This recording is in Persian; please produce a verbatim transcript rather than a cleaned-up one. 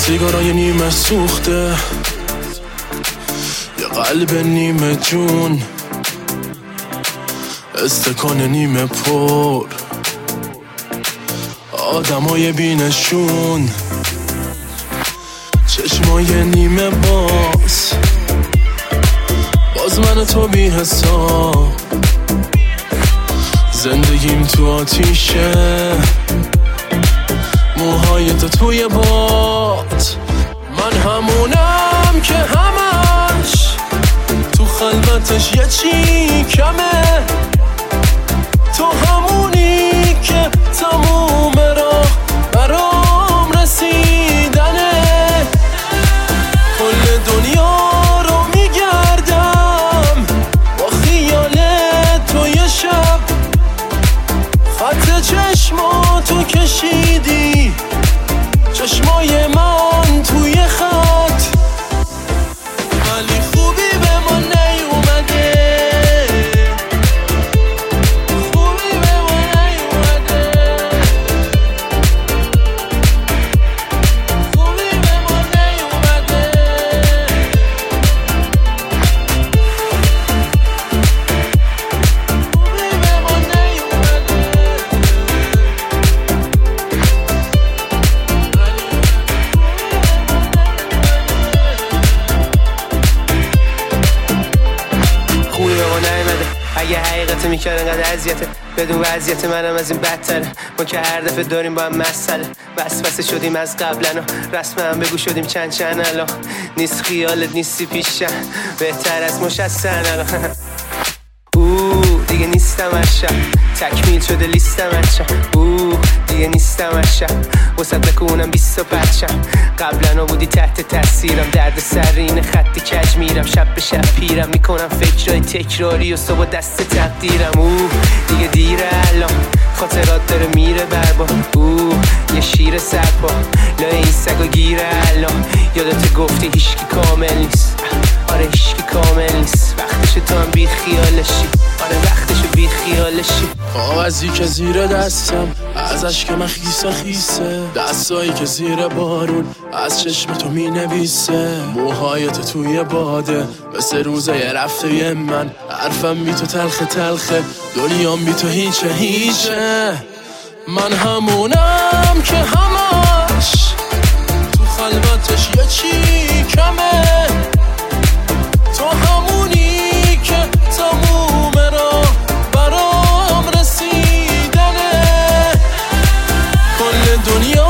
سیگارای نیمه سوخته، یه قلب نیمه جون، استکان نیمه پر، آدمای بینشون، چشمای نیمه باز، باز من و تو بی حساب، زندگیم تو آتیشه، موهای تو توی باد، من همونم که همش تو خلوتش یه چی کمه، تو همونی که تموم راه برام رسیدنه، کل دنیا رو میگردم با خیال تو یه شب، خط چشماتو کشیدی چشمای من توی خط، ولی خوبی به ما نیومده، خوبی به ما نیومده، خوبی به ما نیومده، خوبی به ما نیومده. خوبی به ما نیومده، اگه حقیقت میکرد انقدر اذیته، بدون وضعیت منم از این بدتره، ما که هر دفعه داریم با هم مسئله، وسوسه شدیم از قبلن و رسم هم بگو شدیم چند چند الان، نیست خیالت نیستی پیشم، بهتر از مش از سن الان. اوه دیگه نیستم از شب، تکمیل شده لیستم از شب، اوه دیگه نیستم از شب، وسط بکنم بیست و پرچم، قبلا بودی تحت تاثیرم، درد سر این خط کج میرم، شب به شب پیرم، میکنم فکرهای تکراری و صبح دست تقدیرم، اوه دیگه دیره الان، خاطرات داره میره بربا، اوه یه شیر سرپا لای این سگا گیره الان، یادت گفتی هیشکی کامل نیست، آره هیشکی کامل نیست، وقتش تو هم بی خیالشی، آره وقتش بی خیالشی، کاغذی که زیر دستم ازش که من خیسه خیسه، دستایی که زیر بارون از چشم تو می نویسه، موهایت توی باده مثل روزای رفته من، حرفم بی تو تلخه تلخه، دنیام بی تو هیچه هیچه، من همونم که همش تو خلوتش یه چی کمه، تو همونی که تموم راه برام رسیدنه، کل دنیا